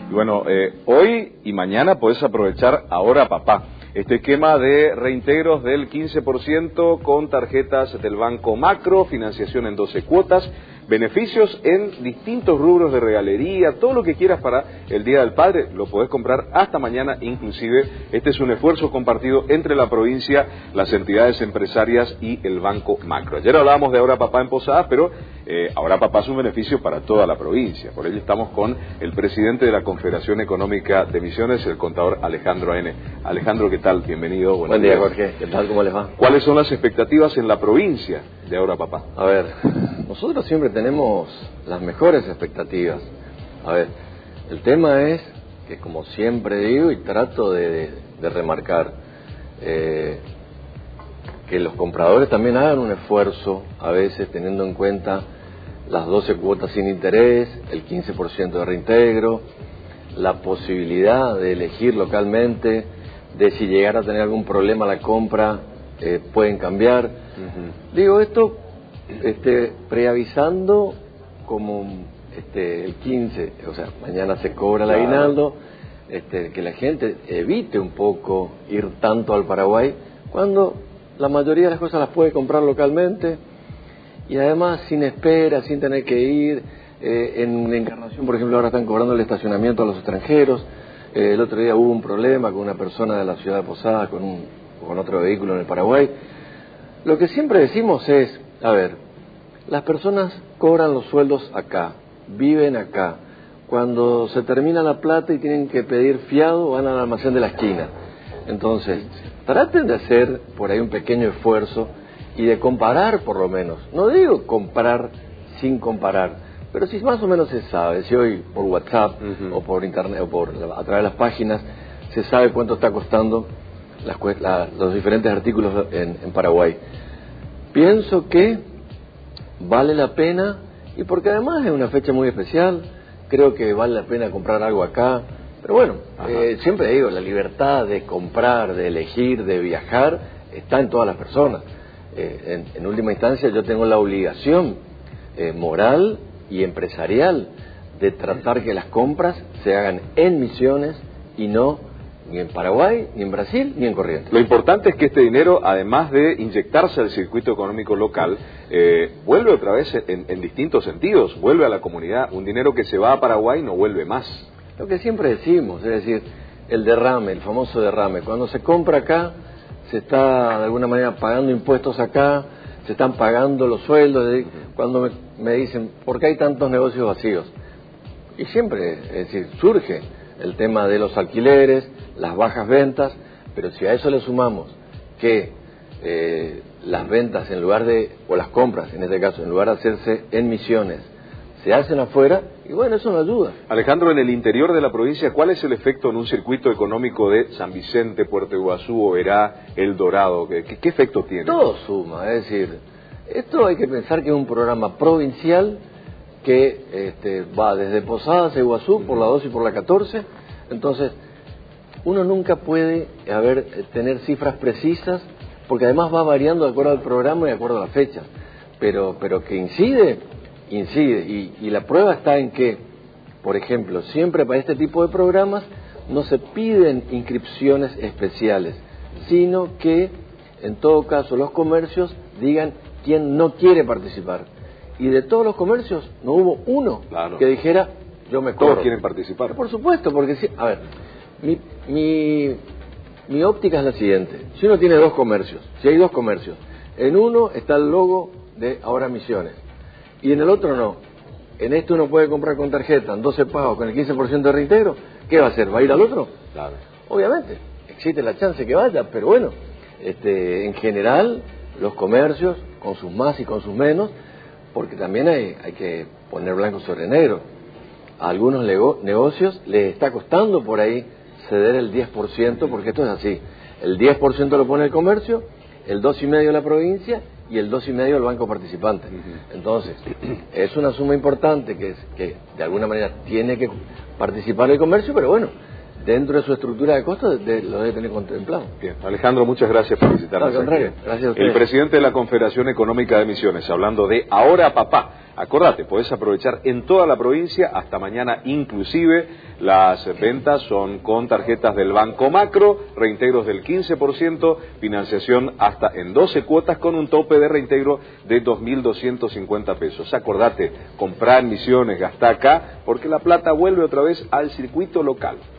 Y bueno, hoy y mañana podés aprovechar Ahora Papá, este esquema de reintegros del 15% con tarjetas del Banco Macro, financiación en 12 cuotas, beneficios en distintos rubros de regalería, todo lo que quieras para el Día del Padre, lo podés comprar hasta mañana inclusive. Este es un esfuerzo compartido entre la provincia, las entidades empresarias y el Banco Macro. Ayer hablábamos de Ahora Papá en Posadas, pero Ahora Papá es un beneficio para toda la provincia. Por ello estamos con el presidente de la Confederación Económica de Misiones, el contador Alejandro N. Alejandro, ¿qué tal? Bienvenido. Buen día, Jorge. ¿Qué tal? ¿Cómo les va? ¿Cuáles son las expectativas en la provincia de Ahora Papá? A ver, nosotros siempre tenemos las mejores expectativas. A ver, el tema es que, como siempre digo y trato de remarcar, que los compradores también hagan un esfuerzo, a veces teniendo en cuenta las 12 cuotas sin interés, el 15% de reintegro, la posibilidad de elegir localmente, de si llegara a tener algún problema la compra, pueden cambiar. Digo esto preavisando como el 15, o sea, mañana se cobra el aguinaldo, que la gente evite un poco ir tanto al Paraguay, cuando la mayoría de las cosas las puede comprar localmente, y además sin espera, sin tener que ir. En Encarnación, por ejemplo, ahora están cobrando el estacionamiento a los extranjeros. El otro día hubo un problema con una persona de la ciudad de Posadas con otro vehículo en el Paraguay. Lo que siempre decimos es, a ver, las personas cobran los sueldos acá, viven acá. Cuando se termina la plata y tienen que pedir fiado, van al almacén de la esquina. Entonces, traten de hacer por ahí un pequeño esfuerzo y de comparar por lo menos. No digo comprar sin comparar, pero si más o menos se sabe, si hoy por WhatsApp o por internet o a través de las páginas se sabe cuánto está costando los diferentes artículos en Paraguay. Pienso que vale la pena, y porque además es una fecha muy especial, creo que vale la pena comprar algo acá. Pero bueno, siempre digo, la libertad de comprar, de elegir, de viajar, está en todas las personas. En última instancia, yo tengo la obligación moral y empresarial de tratar que las compras se hagan en Misiones y no ni en Paraguay, ni en Brasil, ni en Corrientes. Lo importante es que este dinero, además de inyectarse al circuito económico local, vuelve otra vez en distintos sentidos, vuelve a la comunidad. Un dinero que se va a Paraguay no vuelve más. Lo que siempre decimos, es decir, el derrame, el famoso derrame. Cuando se compra acá, se está de alguna manera pagando impuestos acá, se están pagando los sueldos. Cuando me dicen, ¿por qué hay tantos negocios vacíos? Y siempre, es decir, surge el tema de los alquileres, las bajas ventas, pero si a eso le sumamos que las ventas o las compras, en este caso, en lugar de hacerse en Misiones, se hacen afuera, y bueno, eso nos ayuda. Alejandro, en el interior de la provincia, ¿cuál es el efecto en un circuito económico de San Vicente, Puerto Iguazú, Oberá, El Dorado? ¿Qué efecto tiene? Todo suma, es decir, esto hay que pensar que es un programa provincial que va desde Posadas a Iguazú por la 12 y por la 14, entonces uno nunca puede tener cifras precisas, porque además va variando de acuerdo al programa y de acuerdo a la fecha, pero que incide, y la prueba está en que, por ejemplo, siempre para este tipo de programas no se piden inscripciones especiales, sino que en todo caso los comercios digan quién no quiere participar, y de todos los comercios no hubo uno que dijera yo me cobro. Todos quieren participar. Por supuesto, porque a ver, mi óptica es la siguiente: si uno tiene dos comercios, si hay dos comercios, en uno está el logo de Ahora Misiones y en el otro no, en este uno puede comprar con tarjeta, en 12 pagos con el 15% de reintegro, ¿qué va a hacer? ¿Va a ir al otro? Claro. Obviamente, existe la chance que vaya, pero bueno, en general los comercios, con sus más y con sus menos, porque también hay que poner blanco sobre negro. A algunos negocios les está costando por ahí ceder el 10%, porque esto es así. El 10% lo pone el comercio, el 2,5% la provincia y el 2,5% el banco participante. Entonces, es una suma importante que de alguna manera tiene que participar el comercio, pero bueno, dentro de su estructura de costos lo debe tener contemplado. Bien, Alejandro, muchas gracias por visitarnos. Al contrario, gracias a ustedes. El presidente de la Confederación Económica de Misiones, hablando de Ahora Papá. Acordate, podés aprovechar en toda la provincia, hasta mañana inclusive. Las ventas son con tarjetas del Banco Macro, reintegros del 15%, financiación hasta en 12 cuotas con un tope de reintegro de 2.250 pesos. Acordate, comprar en Misiones, gastá acá, porque la plata vuelve otra vez al circuito local.